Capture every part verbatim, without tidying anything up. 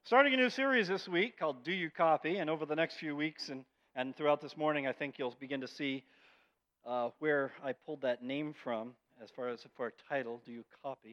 Starting a new series this week called Do You Copy? And over the next few weeks and, and throughout this morning, I think you'll begin to see uh, where I pulled that name from as far as for a title, Do You Copy?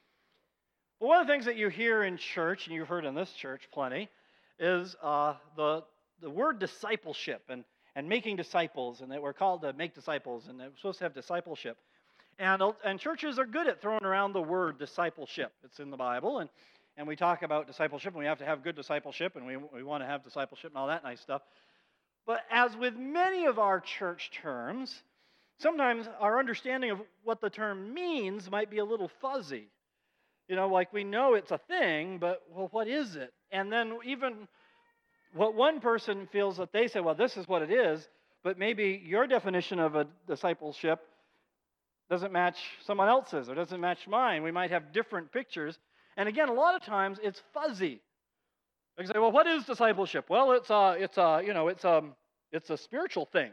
Well, one of the things that you hear in church, and you've heard in this church plenty, is uh, the, the word discipleship and, and making disciples, and that we're called to make disciples, and that we're supposed to have discipleship. And, and churches are good at throwing around the word discipleship. It's in the Bible, and And we talk about discipleship, and we have to have good discipleship, and we, we want to have discipleship and all that nice stuff. But as with many of our church terms, sometimes our understanding of what the term means might be a little fuzzy. You know, like we know it's a thing, but, well, what is it? And then even what one person feels that they say, well, this is what it is, but maybe your definition of a discipleship doesn't match someone else's or doesn't match mine. We might have different pictures. And again, a lot of times it's fuzzy. They say, "Well, what is discipleship?" Well, it's a, it's a, you know, it's a, it's a spiritual thing.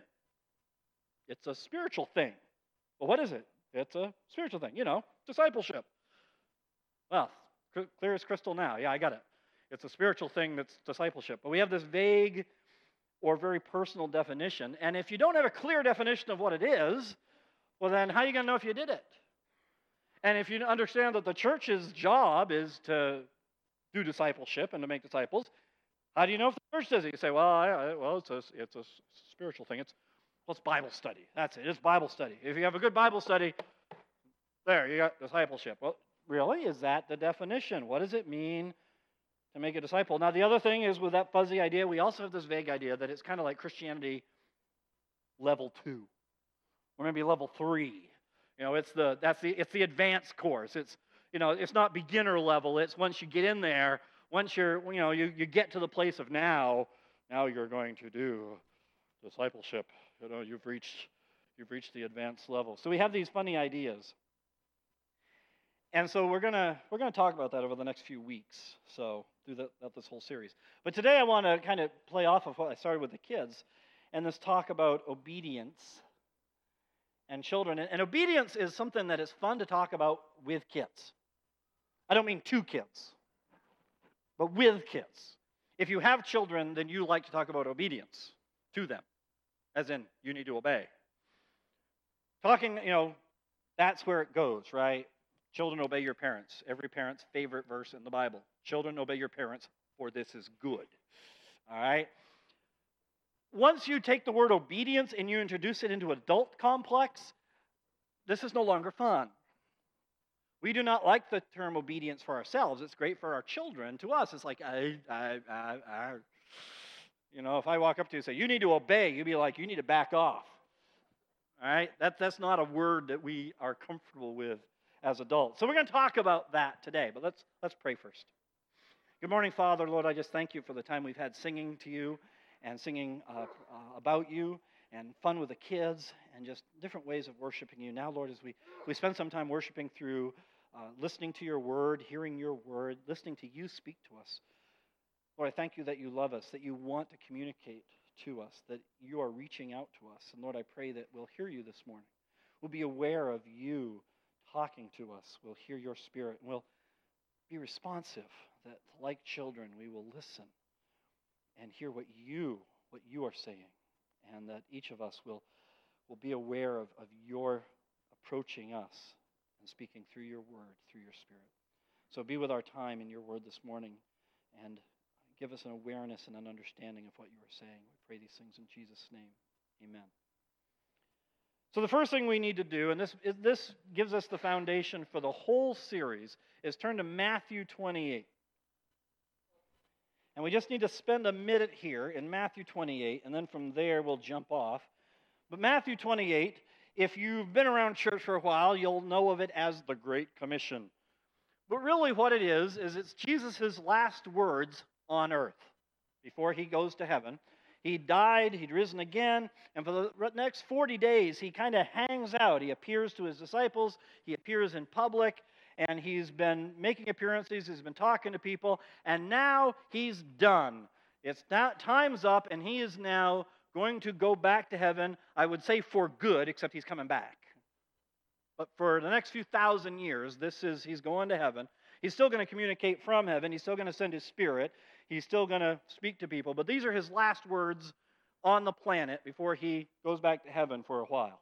It's a spiritual thing. Well, what is it? It's a spiritual thing. You know, discipleship. Well, clear as crystal now. Yeah, I got it. It's a spiritual thing that's discipleship. But we have this vague or very personal definition. And if you don't have a clear definition of what it is, well, then how are you going to know if you did it? And if you understand that the church's job is to do discipleship and to make disciples, how do you know if the church does it? You say, well, I, I, well, it's a, it's a spiritual thing. It's, well, it's Bible study. That's it. It's Bible study. If you have a good Bible study, there, you got discipleship. Well, really? Is that the definition? What does it mean to make a disciple? Now, the other thing is with that fuzzy idea, we also have this vague idea that it's kind of like Christianity level two, or maybe level three. You know, it's the that's the it's the advanced course. It's you know, it's not beginner level. It's once you get in there, once you're you know you, you get to the place of now, now you're going to do discipleship. You know, you've reached you've reached the advanced level. So we have these funny ideas, and so we're gonna we're gonna talk about that over the next few weeks. So do that, that this whole series. But today I want to kind of play off of what I started with the kids, and this talk about obedience and children. And obedience is something that is fun to talk about with kids. I don't mean to kids, but with kids. If you have children, then you like to talk about obedience to them, as in you need to obey. Talking, you know, that's where it goes, right? Children, obey your parents. Every parent's favorite verse in the Bible. Children, obey your parents, for this is good. All right? Once you take the word obedience and you introduce it into adult complex, this is no longer fun. We do not like the term obedience for ourselves. It's great for our children. To us, it's like, I, I, I, I. You know, if I walk up to you and say, you need to obey, you'd be like, you need to back off. All right? That, that's not a word that we are comfortable with as adults. So we're going to talk about that today, but let's, let's pray first. Good morning, Father. Lord, I just thank you for the time we've had singing to you, and singing uh, uh, about you, and fun with the kids, and just different ways of worshiping you. Now, Lord, as we, we spend some time worshiping through uh, listening to your word, hearing your word, listening to you speak to us. Lord, I thank you that you love us, that you want to communicate to us, that you are reaching out to us. And Lord, I pray that we'll hear you this morning. We'll be aware of you talking to us. We'll hear your spirit, and we'll be responsive, that like children, we will listen and hear what you what you are saying, and that each of us will will be aware of, of your approaching us and speaking through your word, through your spirit. So be with our time in your word this morning, and give us an awareness and an understanding of what you are saying. We pray these things in Jesus' name. Amen. So the first thing we need to do, and this this gives us the foundation for the whole series, is turn to Matthew twenty-eight. And we just need to spend a minute here in Matthew twenty-eight, and then from there we'll jump off. But Matthew twenty-eight, if you've been around church for a while, you'll know of it as the Great Commission. But really what it is, is it's Jesus' last words on earth before he goes to heaven. He died, he'd risen again, and for the next forty days, he kind of hangs out. He appears to his disciples, he appears in public, and he's been making appearances, he's been talking to people, and now he's done. It's not, time's up, and he is now going to go back to heaven, I would say for good, except he's coming back. But for the next few thousand years, this is he's going to heaven. He's still going to communicate from heaven. He's still going to send his Spirit. He's still going to speak to people. But these are his last words on the planet before he goes back to heaven for a while.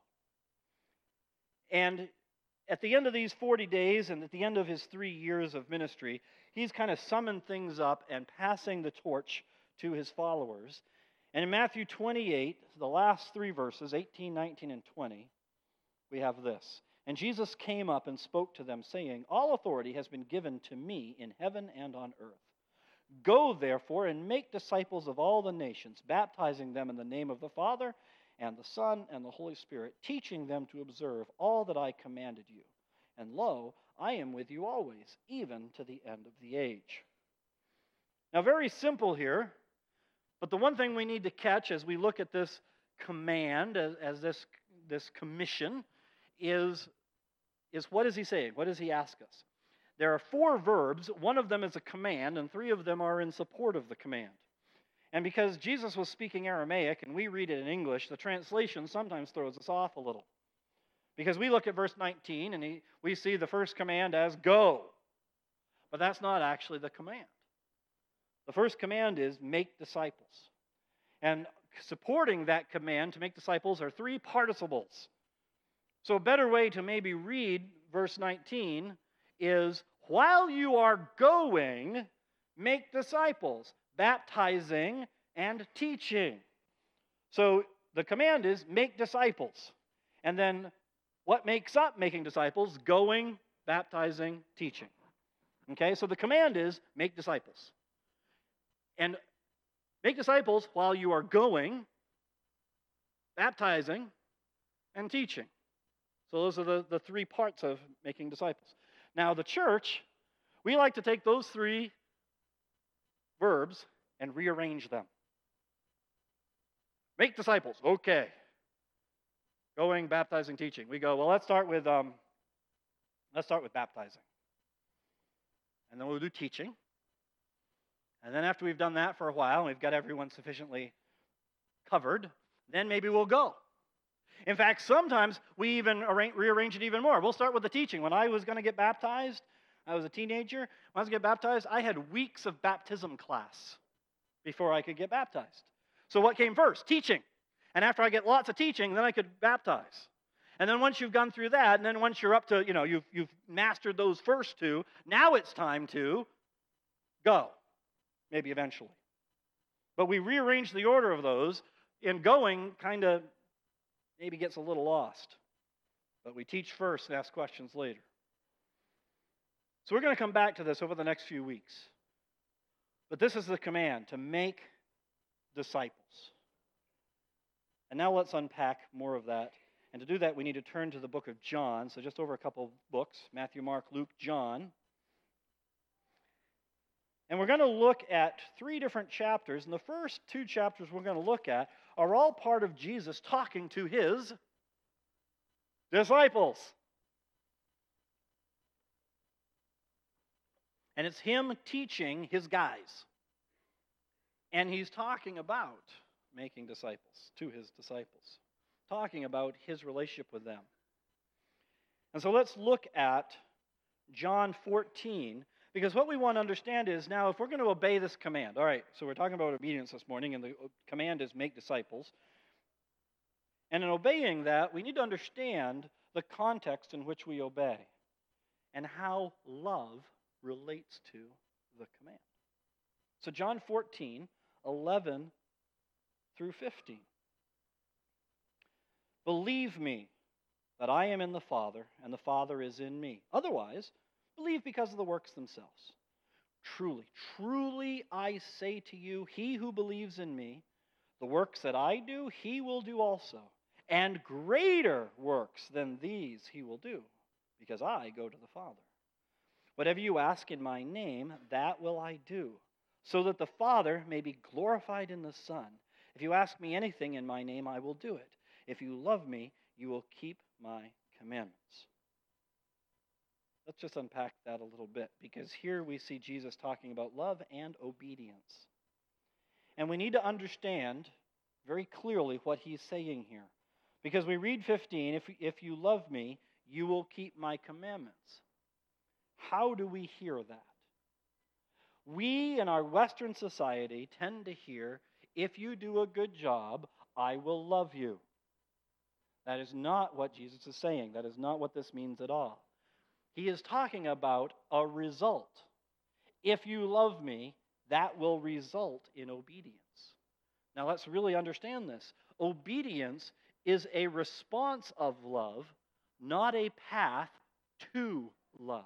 And at the end of these forty days and at the end of his three years of ministry, he's kind of summoned things up and passing the torch to his followers. And in Matthew twenty-eight, the last three verses, eighteen, nineteen, and twenty, we have this. And Jesus came up and spoke to them, saying, "All authority has been given to me in heaven and on earth. Go, therefore, and make disciples of all the nations, baptizing them in the name of the Father and the Son and the Holy Spirit, teaching them to observe all that I commanded you. And lo, I am with you always, even to the end of the age." Now, very simple here, but the one thing we need to catch as we look at this command, as, as this, this commission, is, is what is he saying? What does he ask us? There are four verbs. One of them is a command, and three of them are in support of the command. And because Jesus was speaking Aramaic, and we read it in English, the translation sometimes throws us off a little. Because we look at verse nineteen, and he, we see the first command as go. But that's not actually the command. The first command is make disciples. And supporting that command to make disciples are three participles. So a better way to maybe read verse nineteen is, while you are going, make disciples, baptizing and teaching. So the command is make disciples. And then what makes up making disciples? Going, baptizing, teaching. Okay, so the command is make disciples. And make disciples while you are going, baptizing, and teaching. So those are the, the three parts of making disciples. Now, the church, we like to take those three verbs and rearrange them. Make disciples, okay. Going, baptizing, teaching. We go, well, let's start with um, let's start with baptizing. And then we'll do teaching. And then after we've done that for a while, and we've got everyone sufficiently covered, then maybe we'll go. In fact, sometimes we even arrange, rearrange it even more. We'll start with the teaching. When I was going to get baptized, I was a teenager. When I was going to get baptized, I had weeks of baptism class before I could get baptized. So what came first? Teaching. And after I get lots of teaching, then I could baptize. And then once you've gone through that, and then once you're up to, you know, you've, you've mastered those first two, now it's time to go, maybe eventually. But we rearrange the order of those. In going, kind of maybe gets a little lost. But we teach first and ask questions later. So we're going to come back to this over the next few weeks. But this is the command, to make disciples. And now let's unpack more of that. And to do that, we need to turn to the book of John. So just over a couple of books, Matthew, Mark, Luke, John. And we're going to look at three different chapters. And the first two chapters we're going to look at are all part of Jesus talking to his disciples. And it's him teaching his guys. And he's talking about making disciples, to his disciples. Talking about his relationship with them. And so let's look at John fourteen, because what we want to understand is, now if we're going to obey this command, all right, so we're talking about obedience this morning, and the command is make disciples. And in obeying that, we need to understand the context in which we obey and how love relates to the command. So John fourteen, eleven through fifteen. Believe me that I am in the Father, and the Father is in me. Otherwise, believe because of the works themselves. Truly, truly I say to you, he who believes in me, the works that I do, he will do also. And greater works than these he will do, because I go to the Father. Whatever you ask in my name, that will I do, so that the Father may be glorified in the Son. If you ask me anything in my name, I will do it. If you love me, you will keep my commandments. Let's just unpack that a little bit, because here we see Jesus talking about love and obedience. And we need to understand very clearly what he's saying here. Because we read fifteen, if, if you love me, you will keep my commandments. How do we hear that? We in our Western society tend to hear, if you do a good job, I will love you. That is not what Jesus is saying. That is not what this means at all. He is talking about a result. If you love me, that will result in obedience. Now let's really understand this. Obedience is a response of love, not a path to love.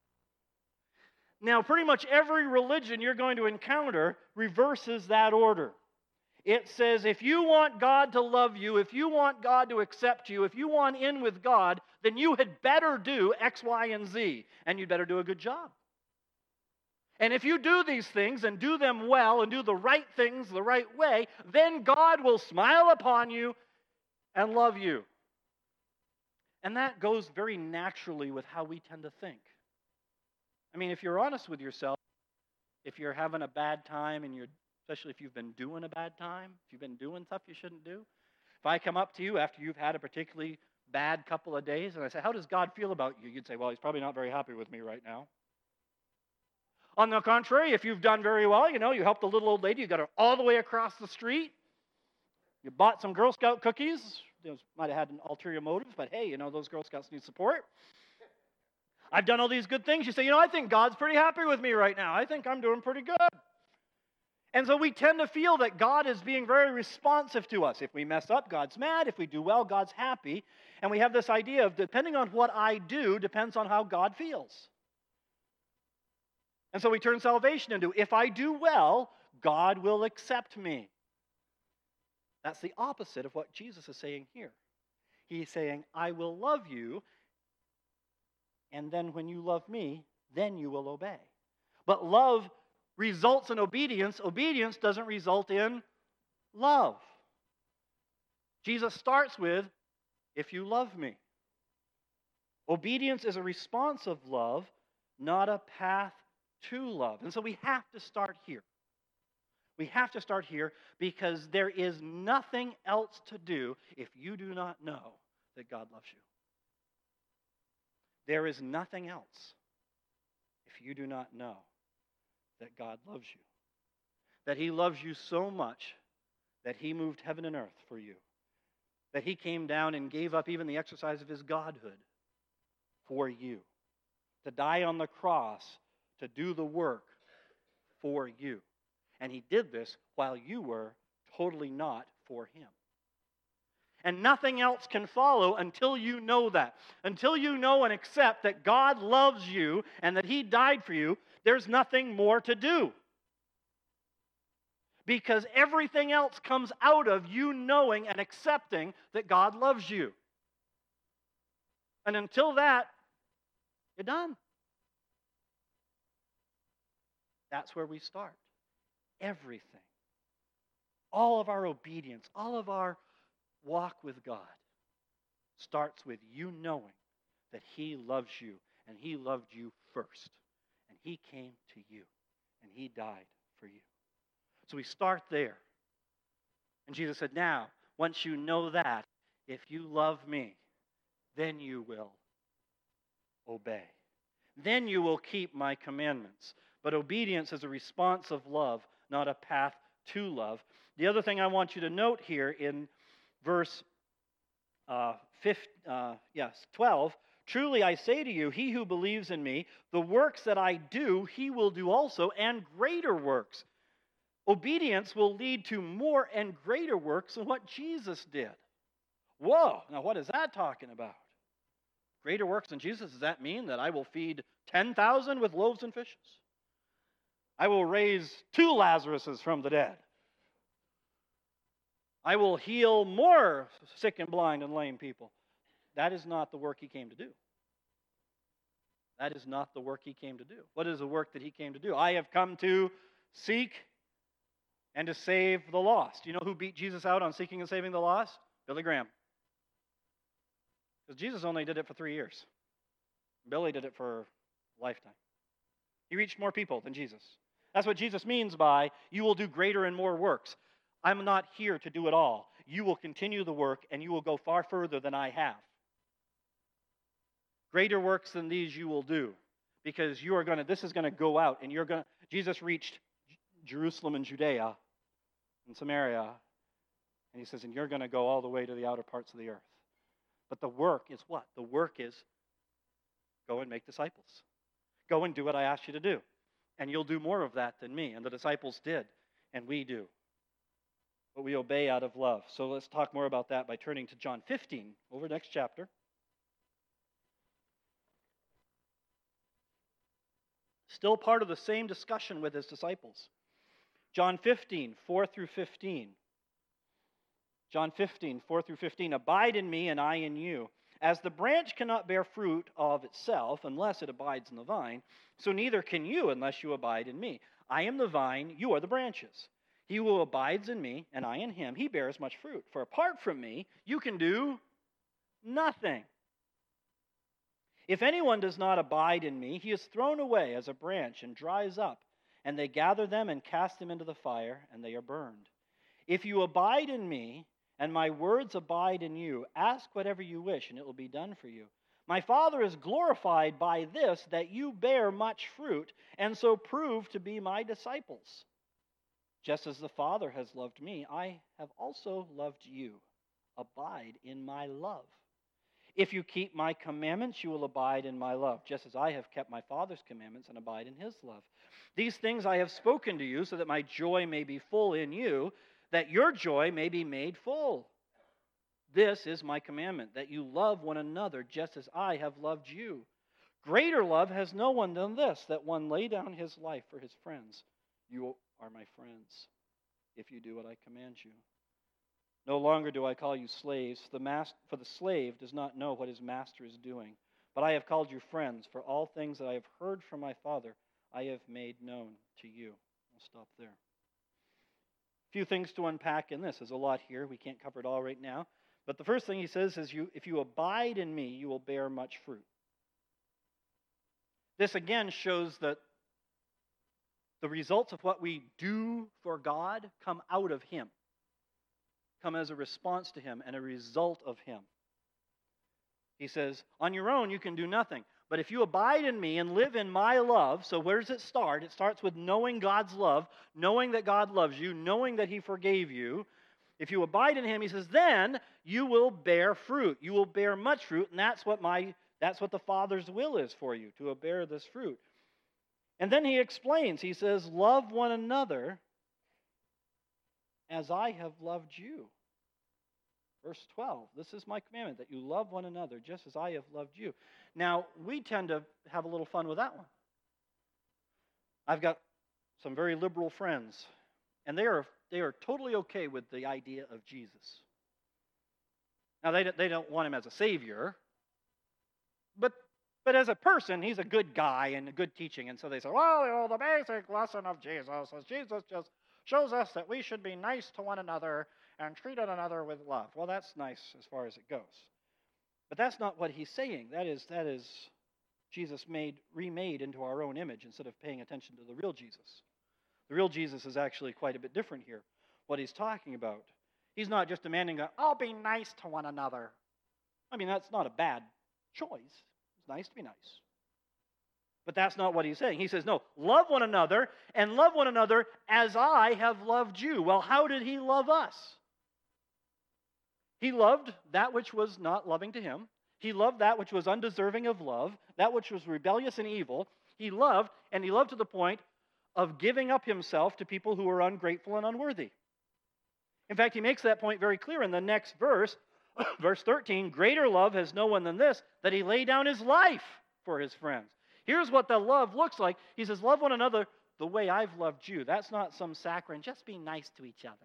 Now, pretty much every religion you're going to encounter reverses that order. It says if you want God to love you, if you want God to accept you, if you want in with God, then you had better do X, Y, and Z, and you'd better do a good job. And if you do these things and do them well and do the right things the right way, then God will smile upon you and love you. And that goes very naturally with how we tend to think. I mean, if you're honest with yourself, if you're having a bad time, and you're, especially if you've been doing a bad time, if you've been doing stuff you shouldn't do, if I come up to you after you've had a particularly bad couple of days and I say, how does God feel about you? You'd say, well, he's probably not very happy with me right now. On the contrary, if you've done very well, you know, you helped a little old lady, you got her all the way across the street, you bought some Girl Scout cookies, you know, might have had an ulterior motive, but hey, you know, those Girl Scouts need support. I've done all these good things. You say, you know, I think God's pretty happy with me right now. I think I'm doing pretty good. And so we tend to feel that God is being very responsive to us. If we mess up, God's mad. If we do well, God's happy. And we have this idea of depending on what I do depends on how God feels. And so we turn salvation into, if I do well, God will accept me. That's the opposite of what Jesus is saying here. He's saying, I will love you, and then when you love me, then you will obey. But love results in obedience. Obedience doesn't result in love. Jesus starts with, if you love me. Obedience is a response of love, not a path to love. And so we have to start here. We have to start here because there is nothing else to do if you do not know that God loves you. There is nothing else if you do not know that God loves you. That He loves you so much that He moved heaven and earth for you. That He came down and gave up even the exercise of His godhood for you. To die on the cross, to do the work for you. And He did this while you were totally not for Him. And nothing else can follow until you know that. Until you know and accept that God loves you and that He died for you, there's nothing more to do. Because everything else comes out of you knowing and accepting that God loves you. And until that, you're done. That's where we start. Everything. All of our obedience, all of our walk with God starts with you knowing that He loves you, and He loved you first. And He came to you, and He died for you. So we start there. And Jesus said, now, once you know that, if you love me, then you will obey. Then you will keep my commandments. But obedience is a response of love, not a path to love. The other thing I want you to note here in verse uh, fifteen, uh, yes, twelve, truly I say to you, he who believes in me, the works that I do, he will do also, and greater works. Obedience will lead to more and greater works than what Jesus did. Whoa, now what is that talking about? Greater works than Jesus, does that mean that I will feed ten thousand with loaves and fishes? I will raise two Lazaruses from the dead. I will heal more sick and blind and lame people. That is not the work He came to do. That is not the work He came to do. What is the work that He came to do? I have come to seek and to save the lost. You know who beat Jesus out on seeking and saving the lost? Billy Graham. Because Jesus only did it for three years. Billy did it for a lifetime. He reached more people than Jesus. That's what Jesus means by, you will do greater and more works. I'm not here to do it all. You will continue the work, and you will go far further than I have. Greater works than these you will do. because you are going to, this is going to go out, and you're going to, Jesus reached Jerusalem and Judea and Samaria, and he says, and you're going to go all the way to the outer parts of the earth. But the work is what? The work is go and make disciples. Go and do what I asked you to do. And you'll do more of that than me. And the disciples did, and we do. But we obey out of love. So let's talk more about that by turning to John fifteen, over next chapter. Still part of the same discussion with his disciples. John fifteen, four through fifteen. John fifteen, four through fifteen. Abide in me, and I in you. As the branch cannot bear fruit of itself unless it abides in the vine, so neither can you unless you abide in me. I am the vine, you are the branches. He who abides in me, and I in him, he bears much fruit. For apart from me, you can do nothing. If anyone does not abide in me, he is thrown away as a branch and dries up, and they gather them and cast them into the fire, and they are burned. If you abide in me, and my words abide in you, ask whatever you wish, and it will be done for you. My Father is glorified by this, that you bear much fruit, and so prove to be my disciples. Just as the Father has loved me, I have also loved you. Abide in my love. If you keep my commandments, you will abide in my love, just as I have kept my Father's commandments and abide in his love. These things I have spoken to you, so that my joy may be full in you, that your joy may be made full. This is my commandment, that you love one another just as I have loved you. Greater love has no one than this, that one lay down his life for his friends. You are my friends, if you do what I command you. No longer do I call you slaves, for the, mas- for the slave does not know what his master is doing. But I have called you friends, for all things that I have heard from my Father, I have made known to you. I'll stop there. A few things to unpack in this. There's a lot here. We can't cover it all right now. But the first thing he says is, you, if you abide in me, you will bear much fruit. This again shows that the results of what we do for God come out of him, come as a response to him and a result of him. He says, on your own you can do nothing. But if you abide in me and live in my love, so where does it start? It starts with knowing God's love, knowing that God loves you, knowing that he forgave you. If you abide in him, he says, then you will bear fruit. You will bear much fruit, and that's what my that's what the Father's will is for you, to bear this fruit. And then he explains, he says, love one another as I have loved you. Verse twelve, this is my commandment, that you love one another just as I have loved you. Now, we tend to have a little fun with that one. I've got some very liberal friends, and they are they are totally okay with the idea of Jesus. Now, they, they don't want him as a savior, but, but as a person, he's a good guy and a good teaching. And so they say, well, you know, the basic lesson of Jesus is Jesus just shows us that we should be nice to one another and treat one another with love. Well, that's nice as far as it goes. But that's not what he's saying. That is, that is Jesus made remade into our own image instead of paying attention to the real Jesus. The real Jesus is actually quite a bit different here, what he's talking about. He's not just demanding that, I'll be nice to one another. I mean, that's not a bad choice. It's nice to be nice. But that's not what he's saying. He says, no, love one another, and love one another as I have loved you. Well, how did he love us? He loved that which was not loving to him. He loved that which was undeserving of love, that which was rebellious and evil. He loved, and he loved to the point of giving up himself to people who were ungrateful and unworthy. In fact, he makes that point very clear in the next verse, verse thirteen, greater love has no one than this, that he lay down his life for his friends. Here's what the love looks like. He says, love one another the way I've loved you. That's not some saccharine, just be nice to each other.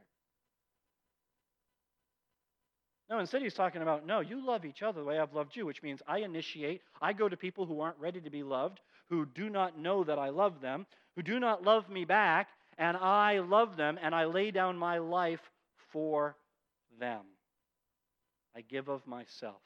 No, instead he's talking about, no, you love each other the way I've loved you, which means I initiate, I go to people who aren't ready to be loved, who do not know that I love them, who do not love me back, and I love them, and I lay down my life for them. I give of myself.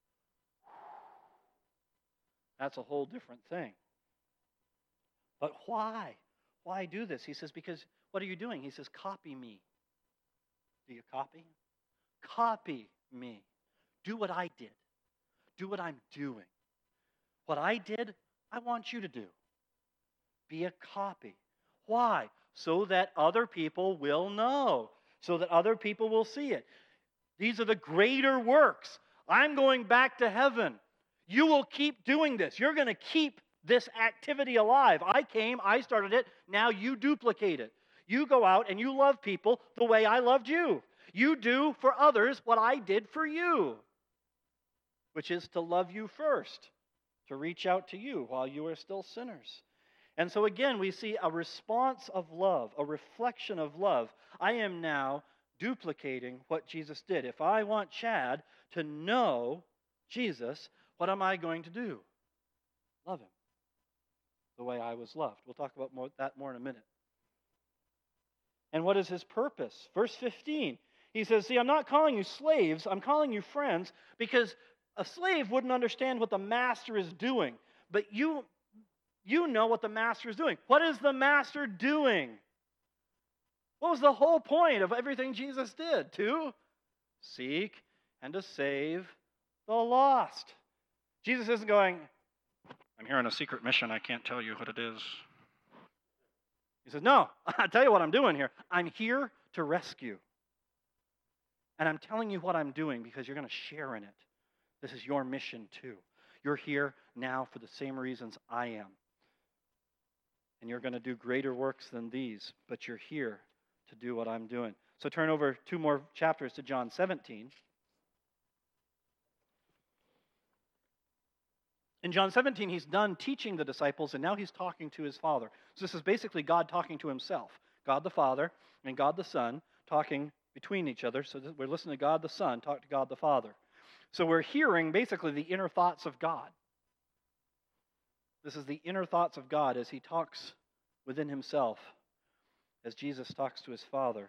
That's a whole different thing. But why? Why do this? He says, because what are you doing? He says, copy me. Do you copy? Copy me. Do what I did. Do what I'm doing. What I did, I want you to do. Be a copy. Why? So that other people will know, so that other people will see it. These are the greater works. I'm going back to heaven. You will keep doing this. You're going to keep this activity alive. I came, I started it, now you duplicate it. You go out and you love people the way I loved you. You do for others what I did for you, which is to love you first, to reach out to you while you are still sinners. And so again, we see a response of love, a reflection of love. I am now duplicating what Jesus did. If I want Chad to know Jesus, what am I going to do? Love him the way I was loved. We'll talk about more, that more in a minute. And what is his purpose? Verse fifteen, he says, see, I'm not calling you slaves, I'm calling you friends, because a slave wouldn't understand what the master is doing. But you, you know what the master is doing. What is the master doing? What was the whole point of everything Jesus did? To seek and to save the lost. Jesus isn't going, I'm here on a secret mission, I can't tell you what it is. He says, no, I'll tell you what I'm doing here. I'm here to rescue. And I'm telling you what I'm doing because you're going to share in it. This is your mission too. You're here now for the same reasons I am. And you're going to do greater works than these, but you're here to do what I'm doing. So turn over two more chapters to John seventeen. In John seventeen, he's done teaching the disciples, and now he's talking to his Father. So this is basically God talking to himself. God the Father and God the Son talking between each other. So we're listening to God the Son talk to God the Father. So we're hearing basically the inner thoughts of God. This is the inner thoughts of God as he talks within himself, as Jesus talks to his Father.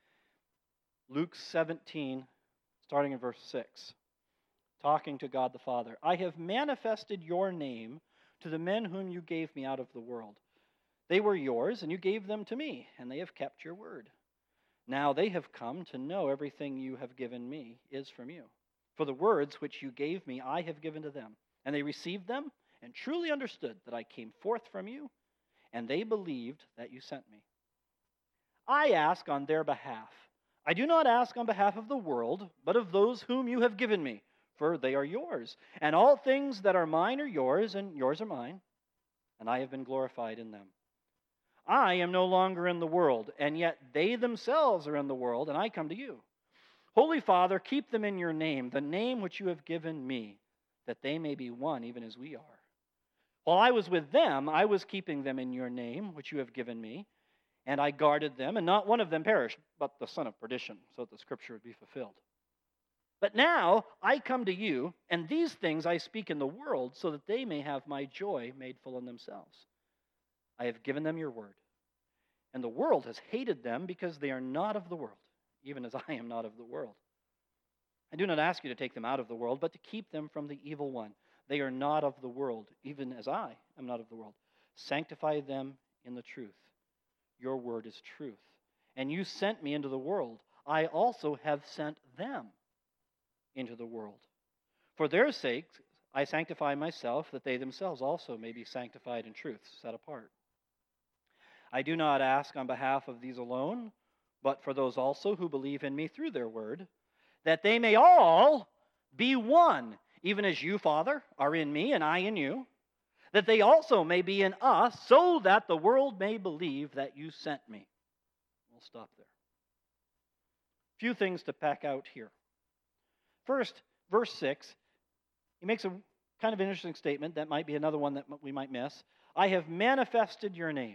Luke seventeen, starting in verse six. Talking to God the Father. I have manifested your name to the men whom you gave me out of the world. They were yours, and you gave them to me, and they have kept your word. Now they have come to know everything you have given me is from you. For the words which you gave me I have given to them, and they received them, and truly understood that I came forth from you, and they believed that you sent me. I ask on their behalf. I do not ask on behalf of the world, but of those whom you have given me, for they are yours. And all things that are mine are yours, and yours are mine, and I have been glorified in them. I am no longer in the world, and yet they themselves are in the world, and I come to you. Holy Father, keep them in your name, the name which you have given me, that they may be one even as we are. While I was with them, I was keeping them in your name, which you have given me, and I guarded them, and not one of them perished, but the son of perdition, so that the scripture would be fulfilled. But now I come to you, and these things I speak in the world, so that they may have my joy made full in themselves. I have given them your word, and the world has hated them because they are not of the world, even as I am not of the world. I do not ask you to take them out of the world, but to keep them from the evil one. They are not of the world, even as I am not of the world. Sanctify them in the truth. Your word is truth. And you sent me into the world. I also have sent them into the world. For their sake, I sanctify myself, that they themselves also may be sanctified in truth, set apart. I do not ask on behalf of these alone, but for those also who believe in me through their word, that they may all be one, even as you, Father, are in me and I in you, that they also may be in us, so that the world may believe that you sent me. We'll stop there. Few things to pack out here. First, verse six, he makes a kind of interesting statement. That might be another one that we might miss. I have manifested your name.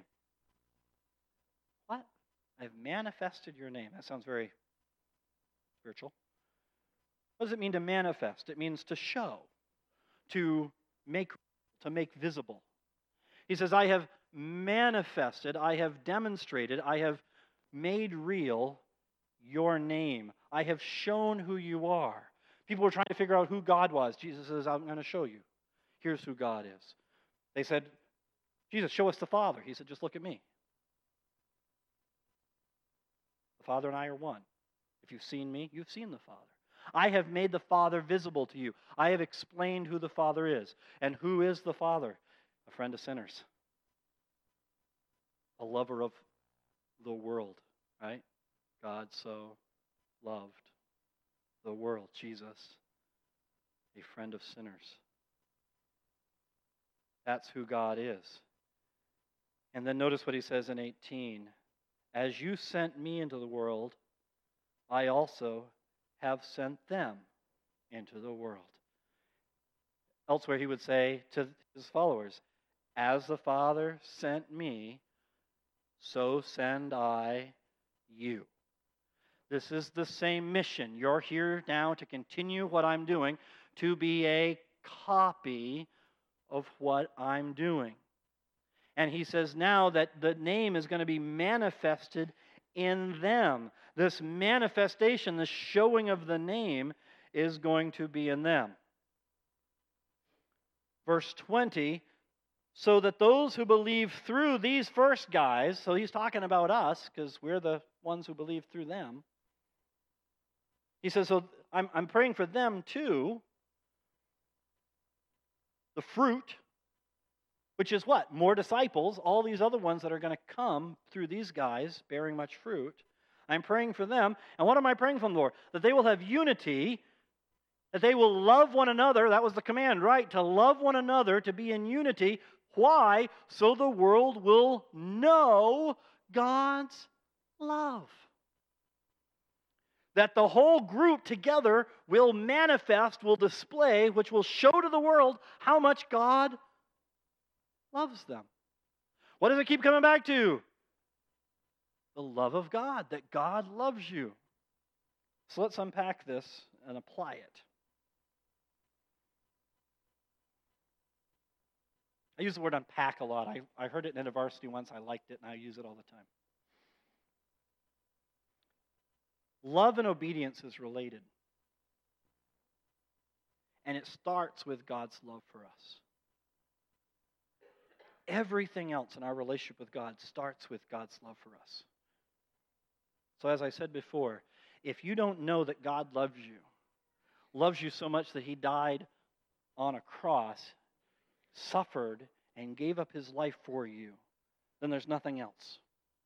What? I have manifested your name. That sounds very spiritual. What does it mean to manifest? It means to show, to make, to make visible. He says, I have manifested, I have demonstrated, I have made real your name. I have shown who you are. People were trying to figure out who God was. Jesus says, I'm going to show you. Here's who God is. They said, Jesus, show us the Father. He said, just look at me. The Father and I are one. If you've seen me, you've seen the Father. I have made the Father visible to you. I have explained who the Father is. And who is the Father? a friend of sinners, a lover of the world, right? God so loved the world, Jesus, a friend of sinners. That's who God is. And then notice what he says in eighteen. As you sent me into the world, I also have sent them into the world. Elsewhere he would say to his followers, as the Father sent me, so send I you. This is the same mission. You're here now to continue what I'm doing, to be a copy of what I'm doing. And he says now that the name is going to be manifested in them. This manifestation, the showing of the name, is going to be in them. Verse twenty, so that those who believe through these first guys, so he's talking about us because we're the ones who believe through them. He says, so I'm, I'm praying for them too. The fruit, which is what? More disciples, all these other ones that are going to come through these guys bearing much fruit. I'm praying for them. And what am I praying for them, Lord? That they will have unity, that they will love one another. That was the command, right? To love one another, to be in unity. Why? So the world will know God's love. That the whole group together will manifest, will display, which will show to the world how much God loves them. What does it keep coming back to? The love of God, that God loves you. So let's unpack this and apply it. I use the word unpack a lot. I, I heard it in a varsity once. I liked it, and I use it all the time. Love and obedience is related. And it starts with God's love for us. Everything else in our relationship with God starts with God's love for us. So as I said before, if you don't know that God loves you, loves you so much that he died on a cross, suffered, and gave up his life for you, then there's nothing else.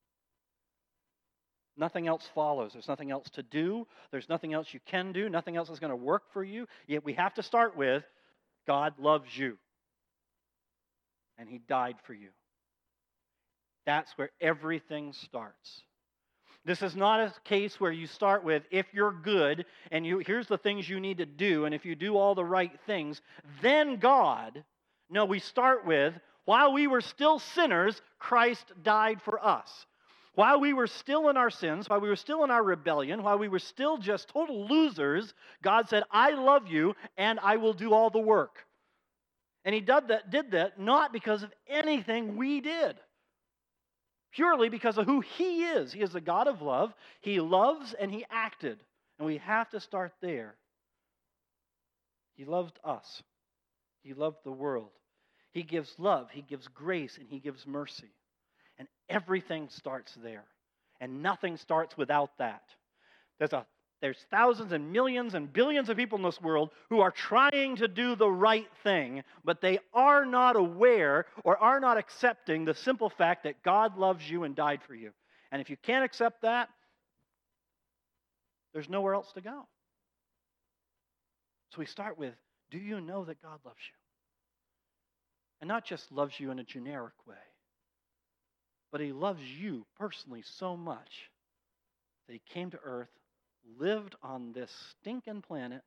Nothing else follows. There's nothing else to do. There's nothing else you can do. Nothing else is going to work for you. Yet we have to start with, God loves you. And he died for you. That's where everything starts. This is not a case where you start with, if you're good, and you here's the things you need to do, and if you do all the right things, then God. No, we start with, while we were still sinners, Christ died for us. While we were still in our sins, while we were still in our rebellion, while we were still just total losers, God said, I love you, and I will do all the work. And he did that, did that not because of anything we did. Purely because of who he is. He is the God of love. He loves and he acted. And we have to start there. He loved us. He loved the world. He gives love. He gives grace. And he gives mercy. And everything starts there. And nothing starts without that. There's a There's thousands and millions and billions of people in this world who are trying to do the right thing, but they are not aware or are not accepting the simple fact that God loves you and died for you. And if you can't accept that, there's nowhere else to go. So we start with, do you know that God loves you? And not just loves you in a generic way, but he loves you personally so much that he came to earth, lived on this stinking planet,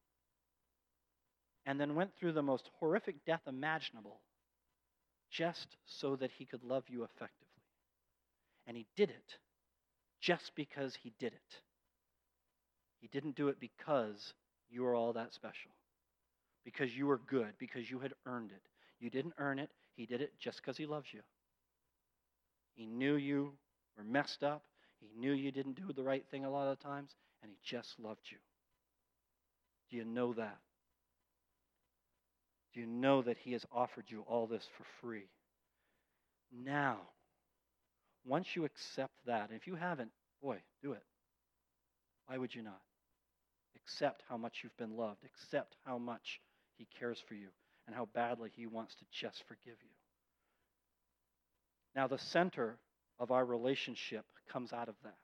and then went through the most horrific death imaginable just so that he could love you effectively. And he did it just because he did it. He didn't do it because you were all that special, because you were good, because you had earned it. You didn't earn it. He did it just because he loves you. He knew you were messed up. He knew you didn't do the right thing a lot of times, and he just loved you. Do you know that? Do you know that he has offered you all this for free? Now, once you accept that, and if you haven't, boy, do it. Why would you not? Accept how much you've been loved. Accept how much he cares for you and how badly he wants to just forgive you. Now, the center of our relationship comes out of that.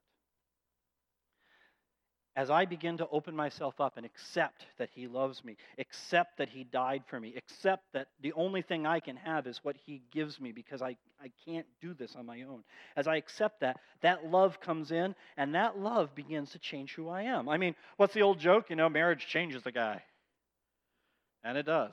As I begin to open myself up and accept that He loves me, accept that He died for me, accept that the only thing I can have is what He gives me because I, I can't do this on my own. As I accept that, that love comes in, and that love begins to change who I am. I mean, what's the old joke? You know, marriage changes the guy. And it does.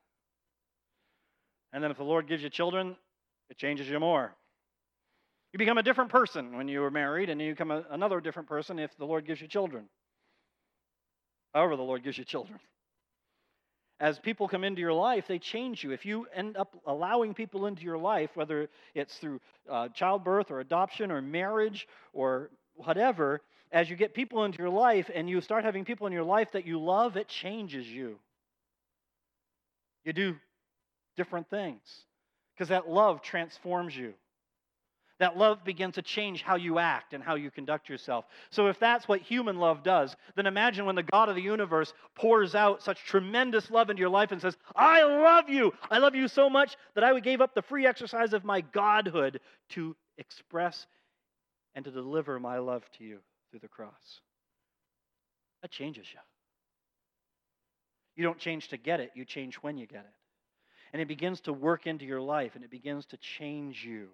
And then if the Lord gives you children, it changes you more. You become a different person when you are married, and you become a, another different person if the Lord gives you children. However the Lord gives you children. As people come into your life, they change you. If you end up allowing people into your life, whether it's through uh, childbirth or adoption or marriage or whatever, as you get people into your life and you start having people in your life that you love, it changes you. You do different things because that love transforms you. That love begins to change how you act and how you conduct yourself. So if that's what human love does, then imagine when the God of the universe pours out such tremendous love into your life and says, I love you. I love you so much that I would gave up the free exercise of my godhood to express and to deliver my love to you through the cross. That changes you. You don't change to get it. You change when you get it. And it begins to work into your life, and it begins to change you.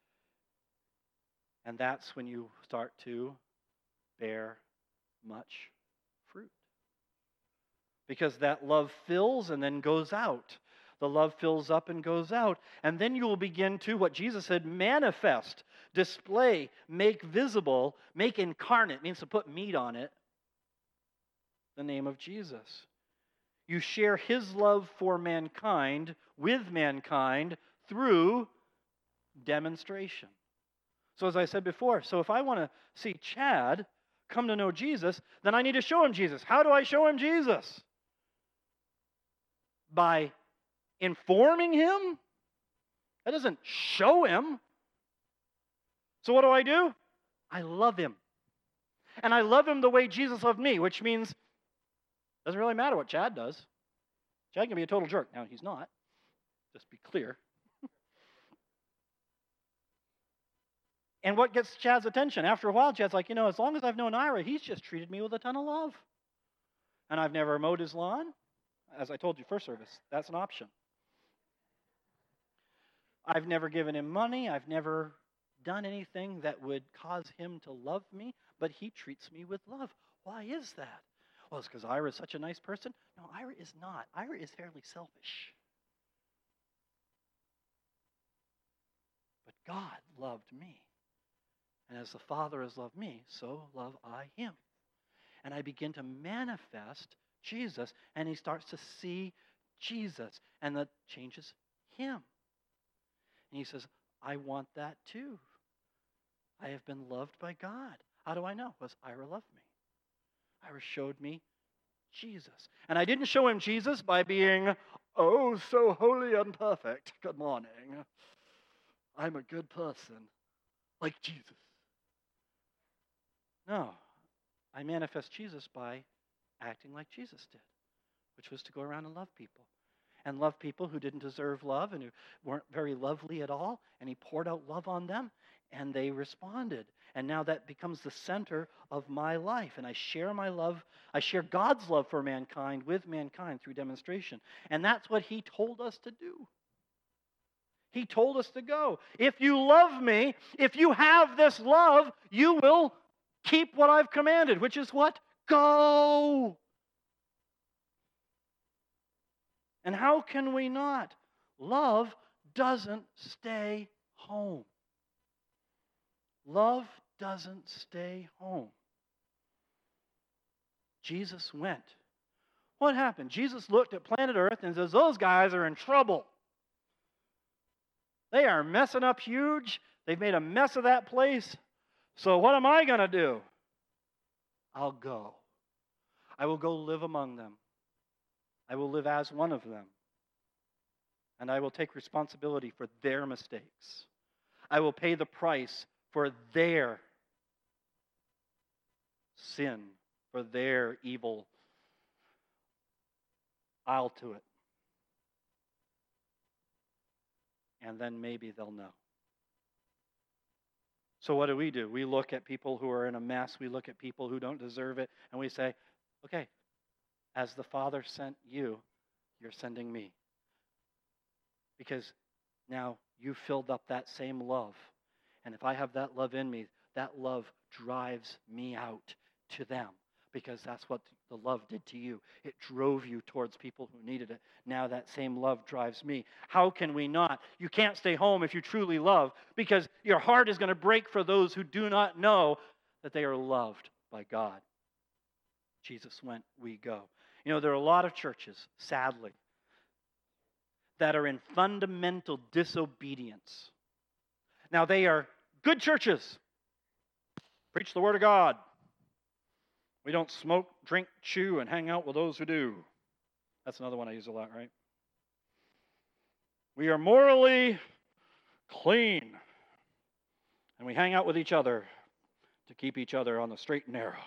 And that's when you start to bear much fruit. Because that love fills and then goes out. The love fills up and goes out. And then you will begin to, what Jesus said, manifest, display, make visible, make incarnate, means to put meat on it, the name of Jesus. You share His love for mankind, with mankind, through demonstration. So as I said before, so if I want to see Chad come to know Jesus, then I need to show him Jesus. How do I show him Jesus? By informing him? That doesn't show him. So what do I do? I love him. And I love him the way Jesus loved me, which means it doesn't really matter what Chad does. Chad can be a total jerk. Now, he's not. Just be clear. And what gets Chad's attention? After a while, Chad's like, you know, as long as I've known Ira, he's just treated me with a ton of love. And I've never mowed his lawn. As I told you first service, that's an option. I've never given him money. I've never done anything that would cause him to love me, but he treats me with love. Why is that? Well, it's because Ira is such a nice person. No, Ira is not. Ira is fairly selfish. But God loved me. And as the Father has loved me, so love I him. And I begin to manifest Jesus, and he starts to see Jesus, and that changes him. And he says, I want that too. I have been loved by God. How do I know? Because Ira loved me. Ira showed me Jesus. And I didn't show him Jesus by being, oh, so holy and perfect. Good morning. I'm a good person, like Jesus. No, I manifest Jesus by acting like Jesus did, which was to go around and love people. And love people who didn't deserve love and who weren't very lovely at all. And he poured out love on them, and they responded. And now that becomes the center of my life. And I share my love, I share God's love for mankind with mankind through demonstration. And that's what he told us to do. He told us to go. If you love me, if you have this love, you will keep what I've commanded, which is what? Go. And how can we not? Love doesn't stay home. Love doesn't stay home. Jesus went. What happened? Jesus looked at planet Earth and says, those guys are in trouble. They are messing up huge. They've made a mess of that place. So what am I going to do? I'll go. I will go live among them. I will live as one of them. And I will take responsibility for their mistakes. I will pay the price for their sin, for their evil. I'll do it. And then maybe they'll know. So what do we do? We look at people who are in a mess. We look at people who don't deserve it. And we say, okay, as the Father sent you, you're sending me. Because now you filled up that same love. And if I have that love in me, that love drives me out to them. Because that's what the love did to you. It drove you towards people who needed it. Now that same love drives me. How can we not? You can't stay home if you truly love, because your heart is going to break for those who do not know that they are loved by God. Jesus went, we go. You know, there are a lot of churches, sadly, that are in fundamental disobedience. Now, they are good churches. Preach the Word of God. We don't smoke, drink, chew, and hang out with those who do. That's another one I use a lot, right? We are morally clean. And we hang out with each other to keep each other on the straight and narrow.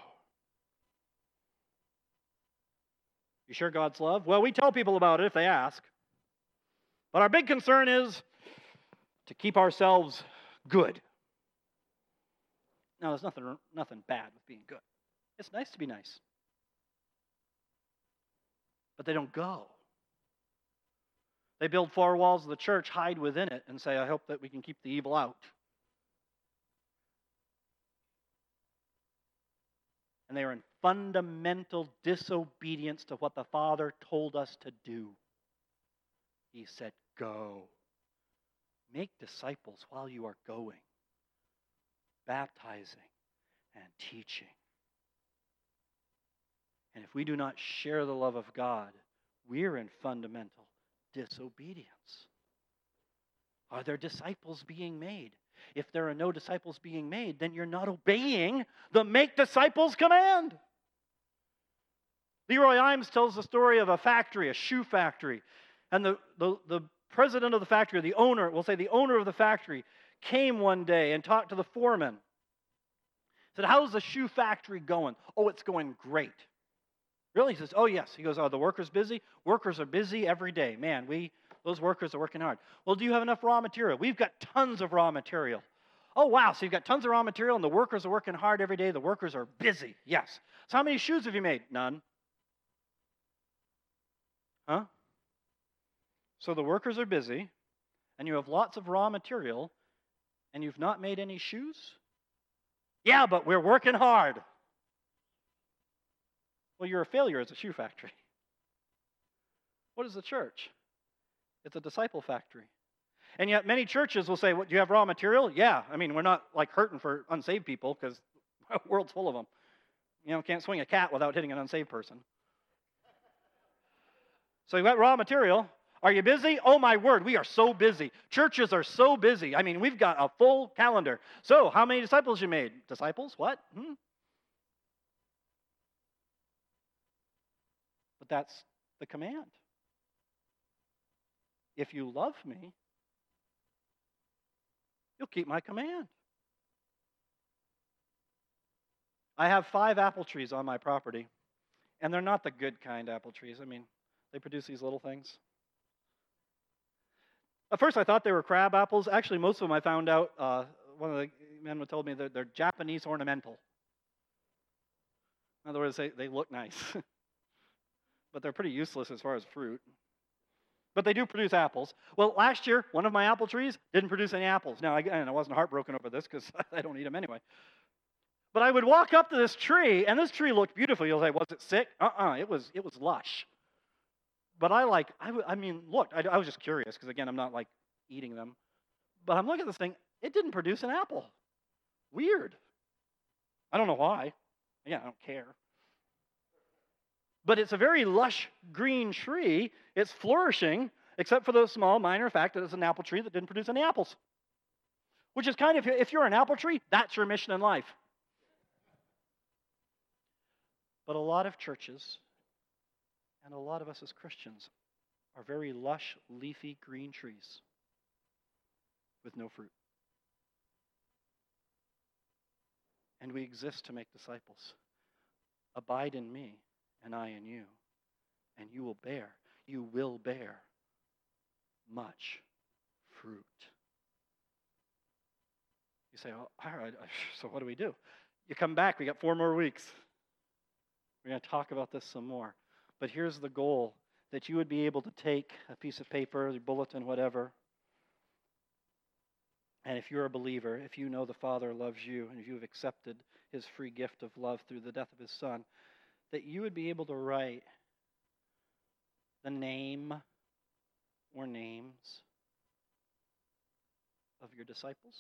You share God's love? Well, we tell people about it if they ask. But our big concern is to keep ourselves good. Now, there's nothing, nothing bad with being good. It's nice to be nice. But they don't go. They build four walls of the church, hide within it, and say, I hope that we can keep the evil out. And they are in fundamental disobedience to what the Father told us to do. He said, go. Make disciples while you are going, baptizing and teaching. And if we do not share the love of God, we're in fundamental disobedience. Are there disciples being made? If there are no disciples being made, then you're not obeying the make disciples command. Leroy Imes tells the story of a factory, a shoe factory. And the, the, the president of the factory, or the owner, we'll say the owner of the factory, came one day and talked to the foreman. Said, how's the shoe factory going? Oh, it's going great. Really? He says, oh, yes. He goes, are the workers busy? Workers are busy every day. Man, we those workers are working hard. Well, do you have enough raw material? We've got tons of raw material. Oh, wow. So you've got tons of raw material, and the workers are working hard every day. The workers are busy. Yes. So how many shoes have you made? None. Huh? So the workers are busy, and you have lots of raw material, and you've not made any shoes? Yeah, but we're working hard. Well, you're a failure as a shoe factory. What is the church? It's a disciple factory. And yet many churches will say, what, do you have raw material? Yeah. I mean, we're not like hurting for unsaved people because the world's full of them. You know, can't swing a cat without hitting an unsaved person. So you've got raw material. Are you busy? Oh, my word, we are so busy. Churches are so busy. I mean, we've got a full calendar. So how many disciples you made? Disciples? What? Hmm? But that's the command. If you love me, you'll keep my command. I have five apple trees on my property, and they're not the good kind apple trees. I mean, they produce these little things. At first, I thought they were crab apples. Actually, most of them I found out, uh, one of the men told me that they're Japanese ornamental. In other words, they, they look nice. But they're pretty useless as far as fruit. But they do produce apples. Well, last year, one of my apple trees didn't produce any apples. Now, again, I wasn't heartbroken over this because I don't eat them anyway. But I would walk up to this tree, and this tree looked beautiful. You'll say, was it sick? Uh-uh, it was, it was lush. But I like, I, I mean, look, I, I was just curious because, again, I'm not like eating them. But I'm looking at this thing. It didn't produce an apple. Weird. I don't know why. Again, I don't care. But it's a very lush green tree. It's flourishing, except for the small minor fact that it's an apple tree that didn't produce any apples. Which is kind of, if you're an apple tree, that's your mission in life. But a lot of churches, and a lot of us as Christians, are very lush, leafy green trees with no fruit. And we exist to make disciples. Abide in me, and I in you, and you will bear, you will bear much fruit. You say, oh, all right, so what do we do? You come back, we got four more weeks. We're going to talk about this some more. But here's the goal, that you would be able to take a piece of paper, your bulletin, whatever, and if you're a believer, if you know the Father loves you, and if you have accepted his free gift of love through the death of his Son, that you would be able to write the name or names of your disciples.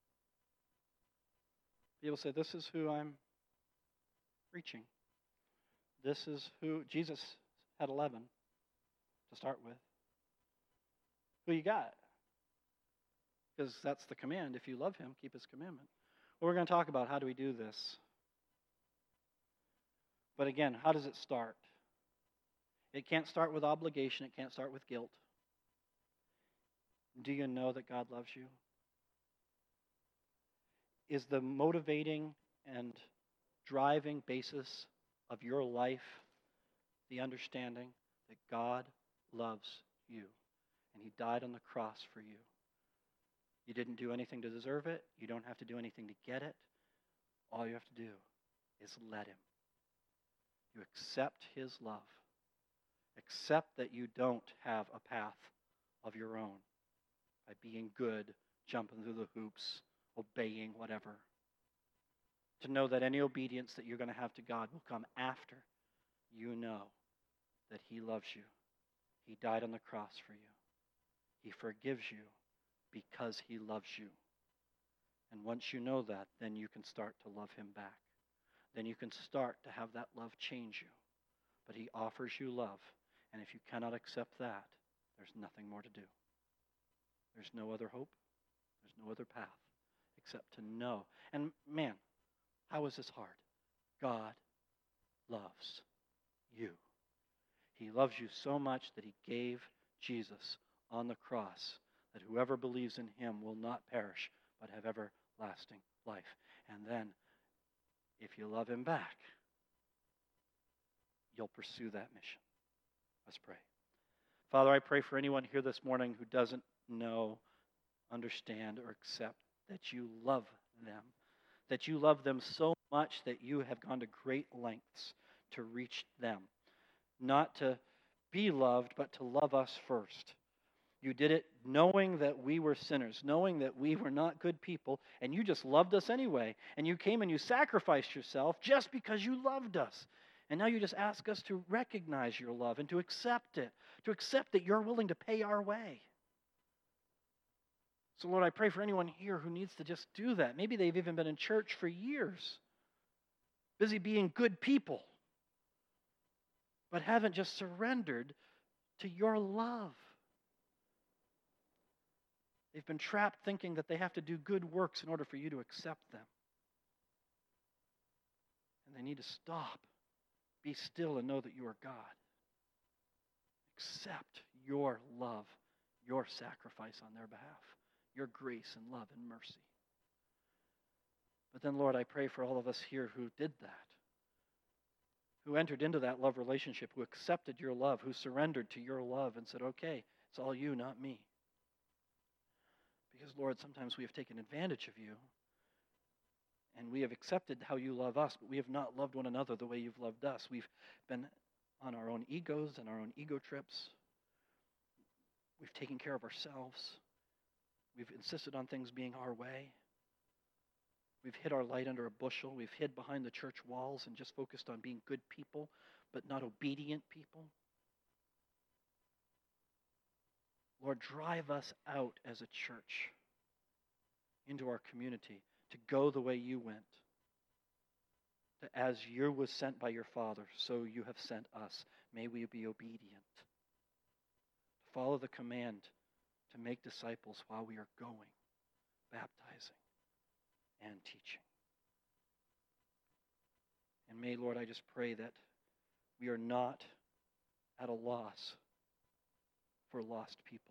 Be able to say, this is who I'm reaching. This is who, Jesus had eleven to start with. Who you got? Because that's the command. If you love him, keep his commandment. Well, we're going to talk about how do we do this. But again, how does it start? It can't start with obligation. It can't start with guilt. Do you know that God loves you? Is the motivating and driving basis of your life the understanding that God loves you and he died on the cross for you? You didn't do anything to deserve it. You don't have to do anything to get it. All you have to do is let him. You accept his love. Accept that you don't have a path of your own by being good, jumping through the hoops, obeying whatever. To know that any obedience that you're going to have to God will come after you know that he loves you. He died on the cross for you. He forgives you because he loves you. And once you know that, then you can start to love him back. Then you can start to have that love change you. But he offers you love. And if you cannot accept that, there's nothing more to do. There's no other hope. There's no other path except to know. And man, how is this hard? God loves you. He loves you so much that he gave Jesus on the cross, that whoever believes in him will not perish, but have everlasting life. And then, if you love him back, you'll pursue that mission. Let's pray. Father, I pray for anyone here this morning who doesn't know, understand, or accept that you love them, that you love them so much that you have gone to great lengths to reach them, not to be loved, but to love us first. You did it knowing that we were sinners, knowing that we were not good people, and you just loved us anyway. And you came and you sacrificed yourself just because you loved us. And now you just ask us to recognize your love and to accept it, to accept that you're willing to pay our way. So, Lord, I pray for anyone here who needs to just do that. Maybe they've even been in church for years, busy being good people, but haven't just surrendered to your love. They've been trapped thinking that they have to do good works in order for you to accept them. And they need to stop, be still, and know that you are God. Accept your love, your sacrifice on their behalf, your grace and love and mercy. But then, Lord, I pray for all of us here who did that, who entered into that love relationship, who accepted your love, who surrendered to your love and said, okay, it's all you, not me. Because, Lord, sometimes we have taken advantage of you and we have accepted how you love us, but we have not loved one another the way you've loved us. We've been on our own egos and our own ego trips. We've taken care of ourselves. We've insisted on things being our way. We've hid our light under a bushel. We've hid behind the church walls and just focused on being good people, but not obedient people. Lord, drive us out as a church into our community to go the way you went. That as you was sent by your Father, so you have sent us. May we be obedient. Follow the command to make disciples while we are going, baptizing and teaching. And may, Lord, I just pray that we are not at a loss for lost people.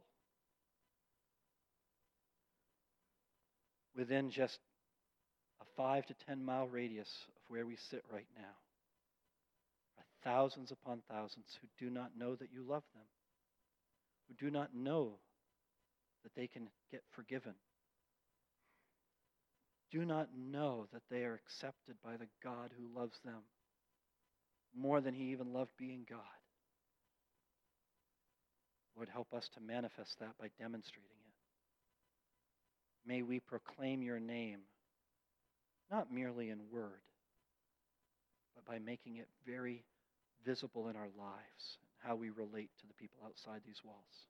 Within just a five to ten mile radius of where we sit right now are thousands upon thousands who do not know that you love them, who do not know that they can get forgiven, do not know that they are accepted by the God who loves them more than he even loved being God? Lord, help us to manifest that by demonstrating it. May we proclaim your name, not merely in word, but by making it very visible in our lives and how we relate to the people outside these walls.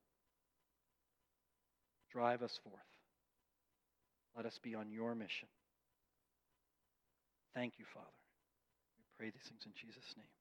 Drive us forth. Let us be on your mission. Thank you, Father. We pray these things in Jesus' name.